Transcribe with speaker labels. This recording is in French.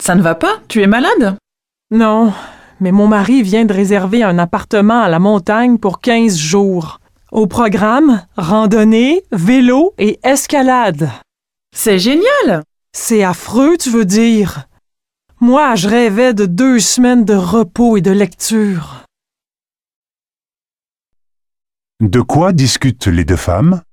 Speaker 1: Ça ne va pas? Tu es malade?
Speaker 2: Non, mais mon mari vient de réserver un appartement à la montagne pour 15 jours. Au programme, randonnée, vélo et escalade.
Speaker 1: C'est génial!
Speaker 2: C'est affreux, tu veux dire? Moi, je rêvais de 2 semaines de repos et de lecture.
Speaker 3: De quoi discutent les deux femmes?